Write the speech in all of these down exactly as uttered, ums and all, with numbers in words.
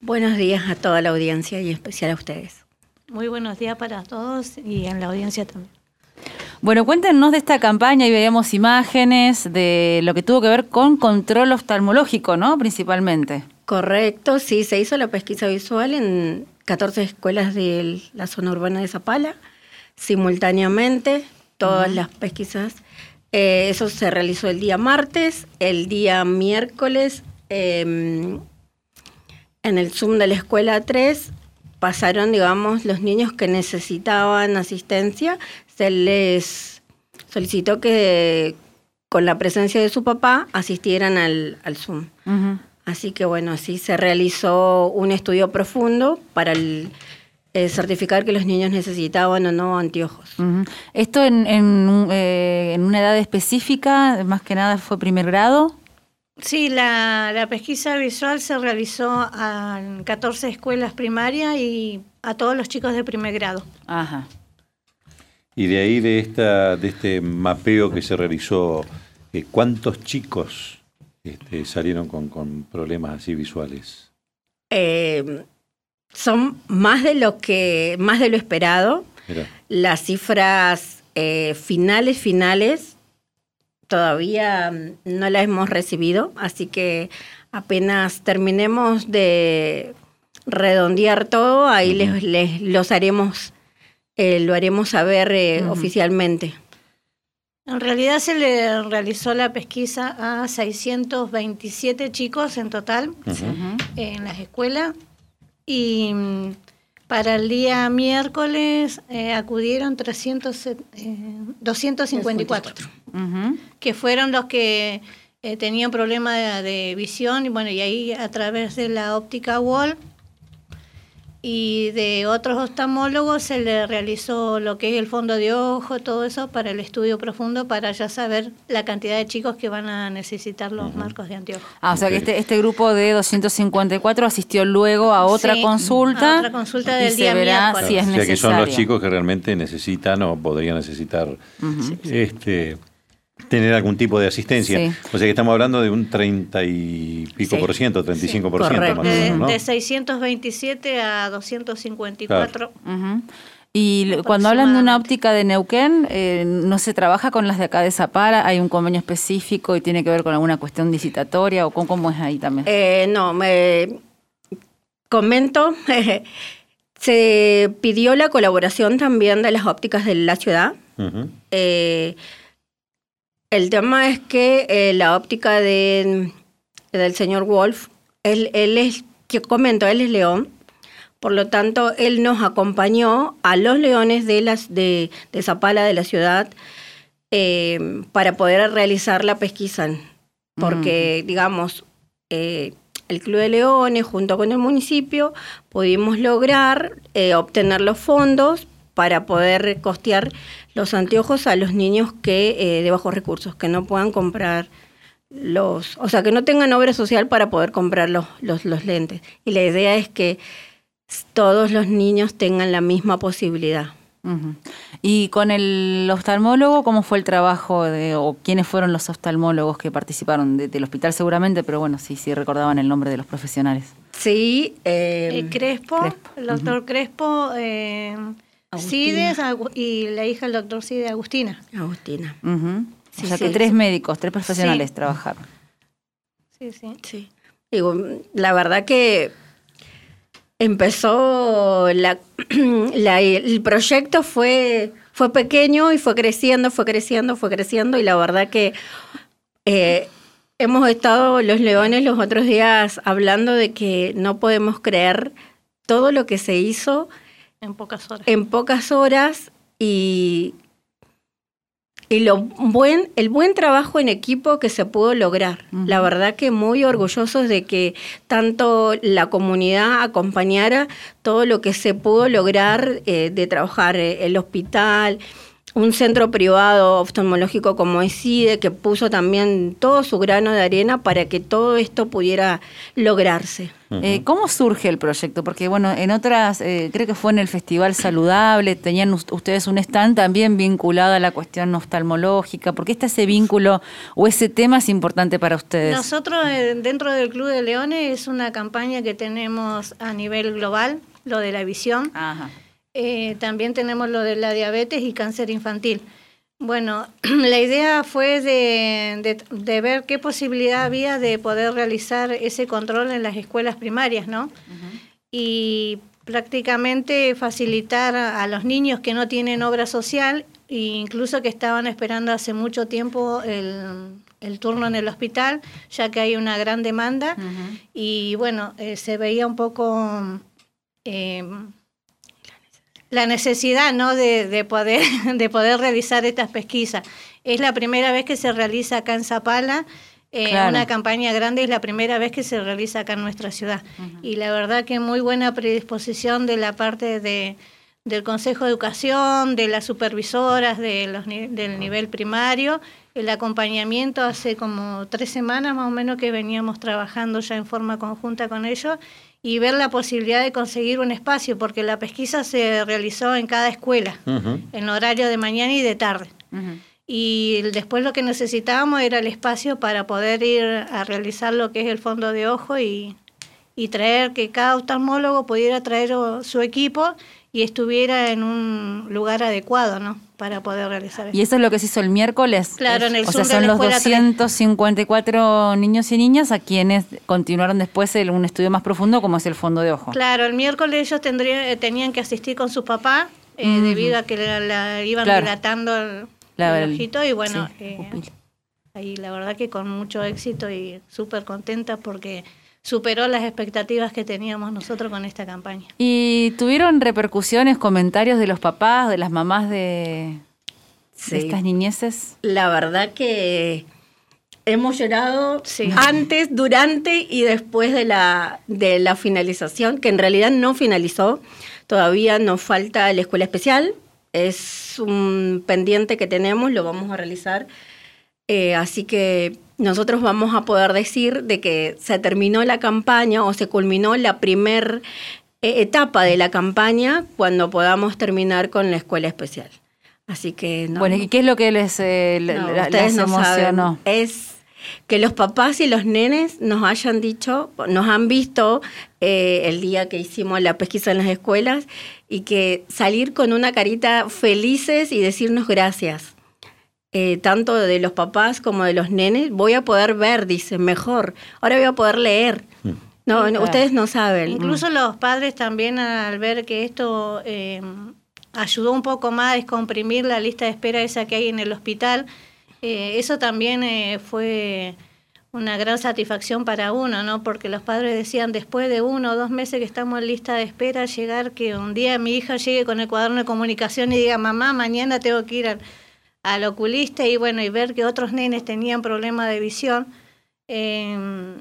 Buenos días a toda la audiencia y en especial a ustedes. Muy buenos días para todos y en la audiencia también. Bueno, cuéntenos de esta campaña y veíamos imágenes de lo que tuvo que ver con control oftalmológico, ¿no? Principalmente. Correcto, sí, se hizo la pesquisa visual en catorce escuelas de la zona urbana de Zapala, simultáneamente, todas uh-huh. las pesquisas. Eh, eso se realizó el día martes, el día miércoles, eh, en el Zoom de la escuela tres, pasaron, digamos, los niños que necesitaban asistencia, se les solicitó que con la presencia de su papá asistieran al, al Zoom. Uh-huh. Así que bueno, así se realizó un estudio profundo para el, eh, certificar que los niños necesitaban o no anteojos. Uh-huh. ¿Esto en, en, eh, en una edad específica, más que nada fue primer grado? Sí, la, la pesquisa visual se realizó en catorce escuelas primarias y a todos los chicos de primer grado. Ajá. Y de ahí, de esta de este mapeo que se realizó, eh, ¿cuántos chicos este, salieron con, con problemas así visuales? Eh, son más de lo que más de lo esperado. Mira. Las cifras eh, finales, finales, todavía no las hemos recibido, así que apenas terminemos de redondear todo, ahí uh-huh. les, les los haremos, eh, lo haremos saber eh, uh-huh. oficialmente. En realidad se le realizó la pesquisa a seiscientos veintisiete chicos en total uh-huh. en las escuelas y para el día miércoles eh, acudieron trescientos, eh, doscientos cincuenta y cuatro, uh-huh. que fueron los que eh, tenían problemas de, de visión, y bueno, y ahí a través de la óptica Wall y de otros oftalmólogos se le realizó lo que es el fondo de ojo, todo eso para el estudio profundo, para ya saber la cantidad de chicos que van a necesitar los uh-huh. marcos de anteojos. Ah, o sea okay. que este, este grupo de doscientos cincuenta y cuatro asistió luego a otra sí, consulta. A otra consulta del y día se verá miércoles. si es o sea necesario. que son los chicos que realmente necesitan o podrían necesitar uh-huh. este tener algún tipo de asistencia. Sí. O sea que estamos hablando de un treinta y pico sí. por ciento, treinta y cinco por ciento sí. más o menos, ¿no? De, de seiscientos veintisiete a doscientos cincuenta y cuatro. Claro. Uh-huh. Y cuando hablan de una óptica de Neuquén, eh, ¿no se trabaja con las de acá de Zapala? ¿Hay un convenio específico y tiene que ver con alguna cuestión licitatoria o cómo, cómo es ahí también? Eh, no, me comento, se pidió la colaboración también de las ópticas de la ciudad. Uh-huh. Eh, El tema es que eh, la óptica de, del señor Wolf, él, él es, que comento, él es león, por lo tanto, él nos acompañó a los leones de, las, de, de Zapala, de la ciudad, eh, para poder realizar la pesquisa, porque, mm. digamos, eh, el Club de Leones, junto con el municipio, pudimos lograr eh, obtener los fondos para poder costear los anteojos a los niños que eh, de bajos recursos, que no puedan comprar los, o sea, que no tengan obra social para poder comprar los, los, los lentes. Y la idea es que todos los niños tengan la misma posibilidad. Uh-huh. Y con el oftalmólogo, ¿cómo fue el trabajo de, o quiénes fueron los oftalmólogos que participaron? De, del hospital seguramente, pero bueno, sí, sí recordaban el nombre de los profesionales. Sí. Eh, eh, Crespo, Crespo, el doctor uh-huh. Crespo, eh, Cides y la hija del doctor Cide, Agustina. Agustina. Uh-huh. Sí, o sea sí, que tres sí. médicos, tres profesionales sí. trabajaron. Sí, sí. sí. Digo, la verdad que empezó, la, la, el proyecto fue, fue pequeño y fue creciendo, fue creciendo, fue creciendo y la verdad que eh, hemos estado los leones los otros días hablando de que no podemos creer todo lo que se hizo en pocas horas. En pocas horas y, y lo buen, el buen trabajo en equipo que se pudo lograr. Uh-huh. La verdad que muy orgullosos de que tanto la comunidad acompañara todo lo que se pudo lograr eh, de trabajar eh, el hospital, un centro privado oftalmológico como es CIDE, que puso también todo su grano de arena para que todo esto pudiera lograrse. Uh-huh. eh, ¿Cómo surge el proyecto? Porque, bueno, en otras, eh, creo que fue en el Festival Saludable, tenían ustedes un stand también vinculado a la cuestión oftalmológica. ¿Por qué está ese vínculo o ese tema es importante para ustedes? Nosotros, eh, dentro del Club de Leones, es una campaña que tenemos a nivel global, lo de la visión. Ajá. Eh, también tenemos lo de la diabetes y cáncer infantil. Bueno, la idea fue de, de, de ver qué posibilidad había de poder realizar ese control en las escuelas primarias, ¿no? Uh-huh. Y prácticamente facilitar a los niños que no tienen obra social, e incluso que estaban esperando hace mucho tiempo el, el turno en el hospital, ya que hay una gran demanda. Uh-huh. Y bueno, eh, se veía un poco... Eh, la necesidad, ¿no?, de, de poder de poder realizar estas pesquisas. Es la primera vez que se realiza acá en Zapala, eh, claro. Una campaña grande, es la primera vez que se realiza acá en nuestra ciudad. Uh-huh. Y la verdad que muy buena predisposición de la parte de, del Consejo de Educación, de las supervisoras de los, del nivel primario, el acompañamiento hace como tres semanas más o menos que veníamos trabajando ya en forma conjunta con ellos, y ver la posibilidad de conseguir un espacio, porque la pesquisa se realizó en cada escuela, uh-huh. en horario de mañana y de tarde. Uh-huh. Y después lo que necesitábamos era el espacio para poder ir a realizar lo que es el fondo de ojo y, y traer que cada oftalmólogo pudiera traer su equipo y estuviera en un lugar adecuado, ¿no?, para poder realizar esto. ¿Y eso es lo que se hizo el miércoles? Claro, en el O sur sea, son de la los doscientos cincuenta y cuatro niños y niñas a quienes continuaron después el, un estudio más profundo como es el fondo de ojo. Claro, el miércoles ellos tendrían, tenían que asistir con su papá, eh, uh-huh. debido a que la, la iban claro. dilatando el, la, el ojito, y bueno, sí, eh, ahí la verdad que con mucho éxito y súper contenta porque superó las expectativas que teníamos nosotros con esta campaña. ¿Y tuvieron repercusiones, comentarios de los papás, de las mamás de, sí. de estas niñeces? La verdad que hemos llorado sí. antes, durante y después de la, de la finalización, que en realidad no finalizó. Todavía nos falta la escuela especial. Es un pendiente que tenemos, lo vamos a realizar. Eh, así que nosotros vamos a poder decir de que se terminó la campaña o se culminó la primer eh, etapa de la campaña cuando podamos terminar con la escuela especial. Así que no. Bueno, ¿y qué es lo que les, eh, no, les ustedes no emocionó? Saben. Es que los papás y los nenes nos hayan dicho, nos han visto eh, el día que hicimos la pesquisa en las escuelas, y que salir con una carita felices y decirnos gracias. Eh, tanto de los papás como de los nenes, voy a poder ver, dicen, mejor. Ahora voy a poder leer. No, sí, no, ustedes no saben. Incluso los padres también, al ver que esto eh, ayudó un poco más a descomprimir la lista de espera esa que hay en el hospital, eh, eso también eh, fue una gran satisfacción para uno, ¿no? Porque los padres decían, después de uno o dos meses que estamos en lista de espera, llegar que un día mi hija llegue con el cuaderno de comunicación y diga, mamá, mañana tengo que ir al al oculista, y bueno, y ver que otros nenes tenían problemas de visión, eh,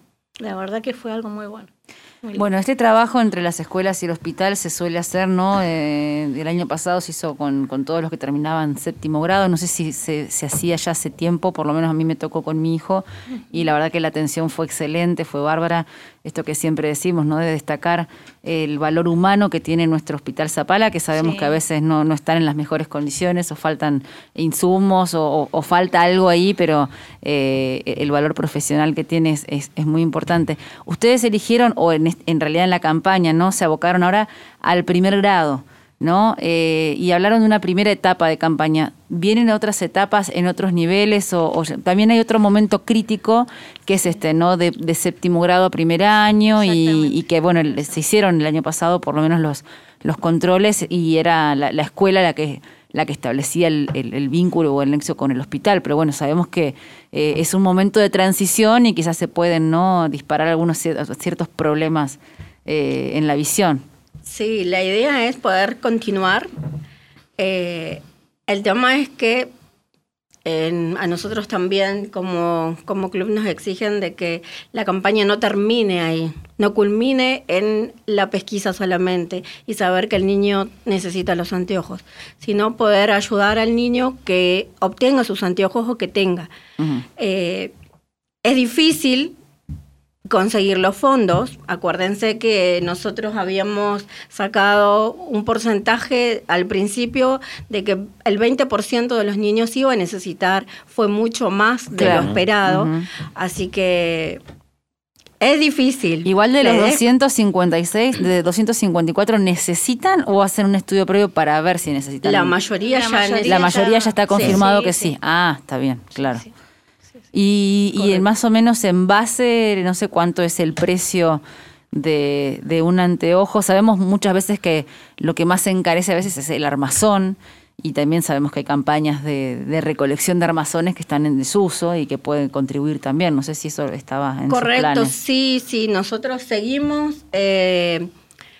la verdad que fue algo muy bueno. Muy bueno, este trabajo entre las escuelas y el hospital se suele hacer, ¿no? Eh, el año pasado se hizo con, con todos los que terminaban séptimo grado, no sé si se, se hacía ya hace tiempo, por lo menos a mí me tocó con mi hijo, y la verdad que la atención fue excelente, fue bárbara, esto que siempre decimos, ¿no?, de destacar el valor humano que tiene nuestro Hospital Zapala, que sabemos sí. que a veces no, no están en las mejores condiciones, o faltan insumos, o, o, o falta algo ahí, pero eh, el valor profesional que tiene es, es, es muy importante. Ustedes eligieron, o en, en realidad en la campaña, ¿no?, se abocaron ahora al primer grado, ¿no? Eh, y hablaron de una primera etapa de campaña. ¿Vienen otras etapas en otros niveles? O, o también hay otro momento crítico que es este, ¿no?, de, de séptimo grado a primer año, y, y que, bueno, se hicieron el año pasado por lo menos los, los controles, y era la, la escuela la que la que establecía el, el, el vínculo o el nexo con el hospital, pero bueno, sabemos que eh, es un momento de transición y quizás se pueden, ¿no?, disparar algunos ciertos problemas eh, en la visión. Sí, la idea es poder continuar. Eh, el tema es que En, a nosotros también como, como club nos exigen de que la campaña no termine ahí, no culmine en la pesquisa solamente y saber que el niño necesita los anteojos, sino poder ayudar al niño que obtenga sus anteojos o que tenga. Uh-huh. Eh, es difícil conseguir los fondos. Acuérdense que nosotros habíamos sacado un porcentaje al principio de que el veinte por ciento de los niños iba a necesitar, fue mucho más de claro. lo esperado, uh-huh. así que es difícil. Igual de los ¿Eh? doscientos cincuenta y seis, de doscientos cincuenta y cuatro, ¿necesitan o hacen un estudio previo para ver si necesitan? La mayoría, la ya, mayoría necesita. La mayoría ya está confirmado sí, sí, que sí. sí. Ah, está bien, claro. Sí, sí. Y, y el más o menos en base, no sé cuánto es el precio de, de un anteojo. Sabemos muchas veces que lo que más se encarece a veces es el armazón, y también sabemos que hay campañas de, de recolección de armazones que están en desuso y que pueden contribuir también. No sé si eso estaba en Correcto, sus planes. sí, sí. Nosotros seguimos eh,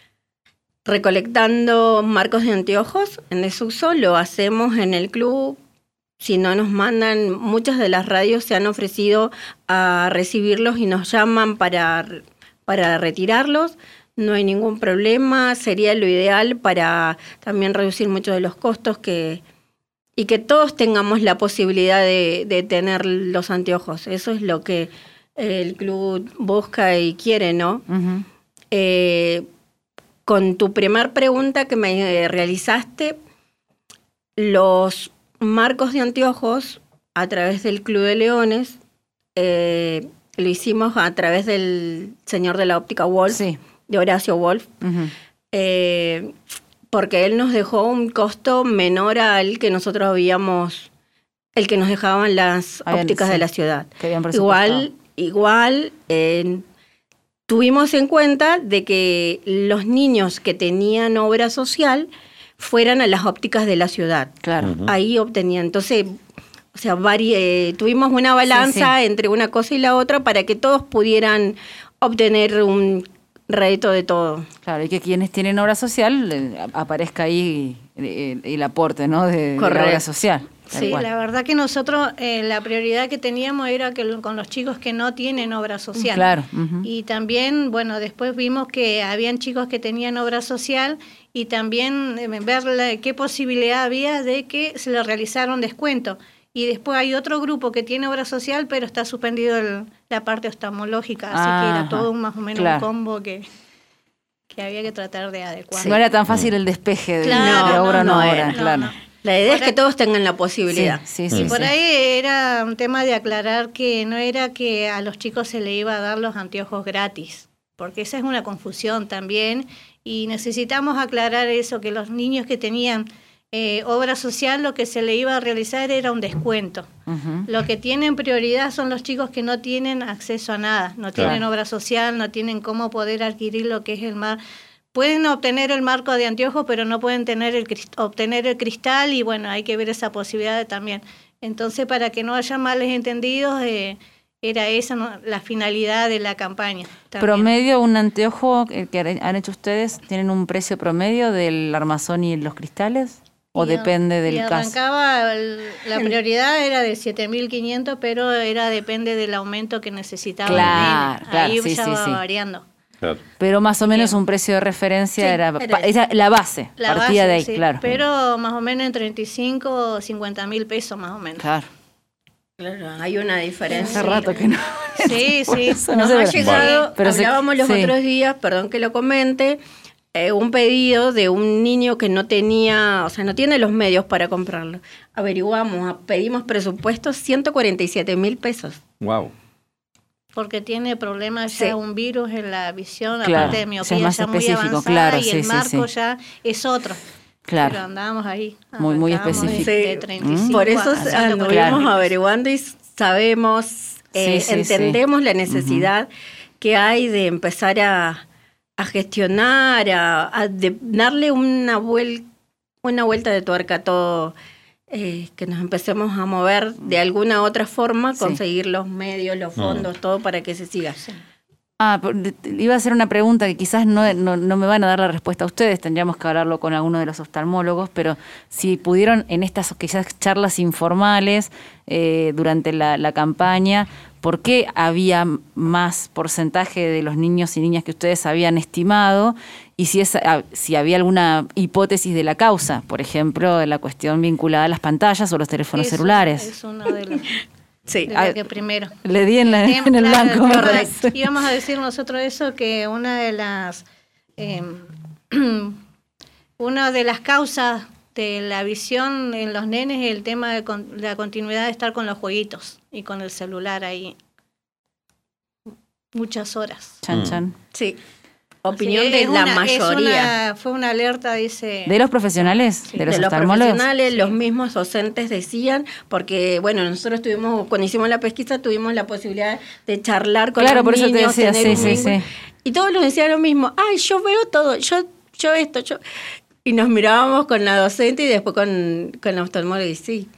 recolectando marcos de anteojos en desuso. Lo hacemos en el club. Si no nos mandan, muchas de las radios se han ofrecido a recibirlos y nos llaman para, para retirarlos. No hay ningún problema, sería lo ideal para también reducir muchos de los costos que, y que todos tengamos la posibilidad de, de tener los anteojos. Eso es lo que el club busca y quiere, ¿no? Uh-huh. Eh, con tu primer pregunta que me realizaste, los marcos de anteojos a través del Club de Leones, eh, lo hicimos a través del señor de la óptica Wolf, sí. de Horacio Wolf, uh-huh. eh, porque él nos dejó un costo menor al que nosotros habíamos, el que nos dejaban las Habían, ópticas sí, de la ciudad. Igual, igual eh, tuvimos en cuenta de que los niños que tenían obra social fueran a las ópticas de la ciudad. Claro. Uh-huh. Ahí obtenían. Entonces, o sea, vari- eh, tuvimos una balanza sí, sí. entre una cosa y la otra para que todos pudieran obtener un rédito de todo. Claro, y que quienes tienen obra social eh, aparezca ahí el, el aporte, ¿no? De, de la obra social. Sí, cual. La verdad que nosotros eh, la prioridad que teníamos era que con los chicos que no tienen obra social. Claro. Uh-huh. Y también, bueno, después vimos que habían chicos que tenían obra social y también eh, ver la, qué posibilidad había de que se le realizara un descuento. Y después hay otro grupo que tiene obra social, pero está suspendido el, la parte oftalmológica, así ah, que era todo más o menos claro. un combo que, que había que tratar de adecuar. Sí. No era tan fácil el despeje de, claro, de obra no, no, no obra, no, claro. No. La idea por es que todos tengan la posibilidad. Sí, sí, sí, y por sí. ahí era un tema de aclarar que no era que a los chicos se le iba a dar los anteojos gratis, porque esa es una confusión también, y necesitamos aclarar eso, que los niños que tenían eh, obra social, lo que se le iba a realizar era un descuento. Uh-huh. Lo que tienen prioridad son los chicos que no tienen acceso a nada, no claro. tienen obra social, no tienen cómo poder adquirir lo que es el mar. Pueden obtener el marco de anteojos, pero no pueden tener el obtener el cristal, y bueno, hay que ver esa posibilidad también. Entonces, para que no haya males entendidos, eh, era esa, ¿no?, la finalidad de la campaña. También. ¿Promedio un anteojo que han hecho ustedes, tienen un precio promedio del armazón y los cristales? ¿O y depende del y arrancaba caso? El, la prioridad era de siete mil quinientos, pero era depende del aumento que necesitaba. Claro, el claro, Ahí sí, ya sí, va sí. variando. Claro. Pero más o menos Bien. un precio de referencia sí, era, era, era la base, la partía base, de ahí, sí, claro. Pero más o menos en treinta y cinco o cincuenta mil pesos más o menos. Claro. Claro, hay una diferencia. Hace rato que no. Sí, sí. Nos no ha llegado, pero hablábamos se, los sí. otros días, perdón que lo comente, eh, un pedido de un niño que no tenía, o sea, no tiene los medios para comprarlo. Averiguamos, pedimos presupuestos ciento cuarenta y siete mil pesos. Wow. Porque tiene problemas ya, sí. un virus en la visión, claro, aparte de miopía es más ya muy avanzada, claro, y sí, el sí, marco sí. ya es otro. Claro. Pero andábamos ahí. Muy, muy específico. De, de treinta y cinco Por eso anduvimos claro. averiguando y sabemos, eh, sí, sí, entendemos sí. la necesidad uh-huh. que hay de empezar a, a gestionar, a, a de darle una, vuel, una vuelta de tuerca a todo. Eh, que nos empecemos a mover de alguna otra forma, sí. conseguir los medios, los fondos, mm. todo para que se siga. Sí. Ah, iba a hacer una pregunta que quizás no, no, no me van a dar la respuesta a ustedes, tendríamos que hablarlo con alguno de los oftalmólogos, pero si pudieron en estas quizás charlas informales eh, durante la, la campaña, ¿por qué había más porcentaje de los niños y niñas que ustedes habían estimado? Y si, es, si había alguna hipótesis de la causa, por ejemplo, de la cuestión vinculada a las pantallas o los teléfonos Eso celulares. Es uno de los... Sí, de la que primero. Le di en, la, en el claro, blanco. Correcto. Íbamos a decir nosotros eso, que una de las eh, una de las causas de la visión en los nenes es el tema de con, la continuidad de estar con los jueguitos y con el celular ahí muchas horas. Chan, chan. Sí. Opinión Sí, de la una, mayoría. Una, fue una alerta, dice... ¿De los profesionales? Sí. ¿De los de los oftalmólogos? profesionales, los mismos docentes decían, porque bueno, nosotros tuvimos, cuando hicimos la pesquisa, tuvimos la posibilidad de charlar con claro, los por eso niños, te decía, tener sí, un sí, vínculo, sí. y todos nos decían lo mismo, ay, yo veo todo, yo, yo esto, yo... Y nos mirábamos con la docente y después con, con la oftalmóloga y sí,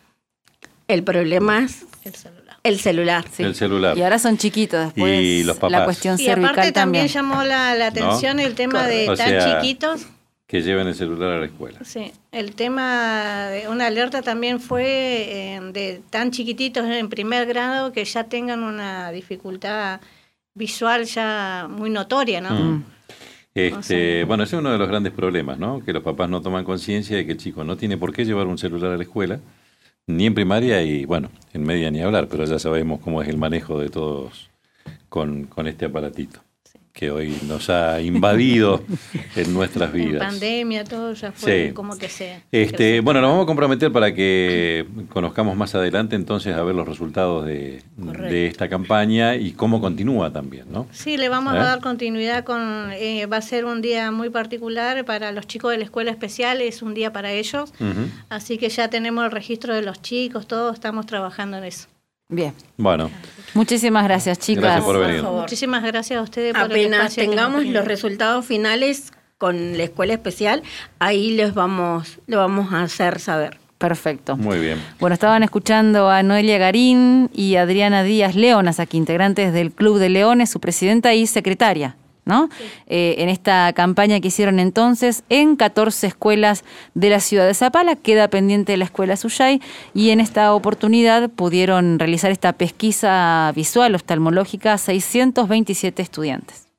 el problema es El celular. el celular. Sí. El celular. Y ahora son chiquitos después. Y los papás. La cuestión Y cervical aparte también también. llamó la, la atención ¿No? el tema de O tan sea, chiquitos. Que lleven el celular a la escuela. Sí, el tema de una alerta también fue eh, de tan chiquititos en primer grado que ya tengan una dificultad visual ya muy notoria, ¿no? Mm. Este, O sea, bueno, ese es uno de los grandes problemas, ¿no? Que los papás no toman conciencia de que el chico no tiene por qué llevar un celular a la escuela, ni en primaria y, bueno, en media ni hablar, pero ya sabemos cómo es el manejo de todos con, con este aparatito, que hoy nos ha invadido en nuestras en vidas. pandemia, todo ya fue Sí. como que se... Este, que se- bueno, nos vamos a comprometer para que conozcamos más adelante entonces a ver los resultados de, de esta campaña y cómo continúa también, ¿no? Sí, le vamos ¿Eh? a dar continuidad con... Eh, va a ser un día muy particular para los chicos de la escuela especial, es un día para ellos, Ujú. así que ya tenemos el registro de los chicos, todos estamos trabajando en eso. Bien. Bueno, Muchísimas gracias, chicas. Gracias por venir. favor. Muchísimas gracias a ustedes por el Apenas espacio que nos tengamos brindan. los resultados finales con la escuela especial, ahí les vamos, le vamos a hacer saber. Perfecto. muy bien. Bueno, estaban escuchando a Noelia Garín y Adriana Díaz Leonas, aquí integrantes del Club de Leones, su presidenta y secretaria, ¿no? Sí. Eh, en esta campaña que hicieron entonces en catorce escuelas de la ciudad de Zapala, queda pendiente la escuela Suyay, y en esta oportunidad pudieron realizar esta pesquisa visual oftalmológica a seiscientos veintisiete estudiantes.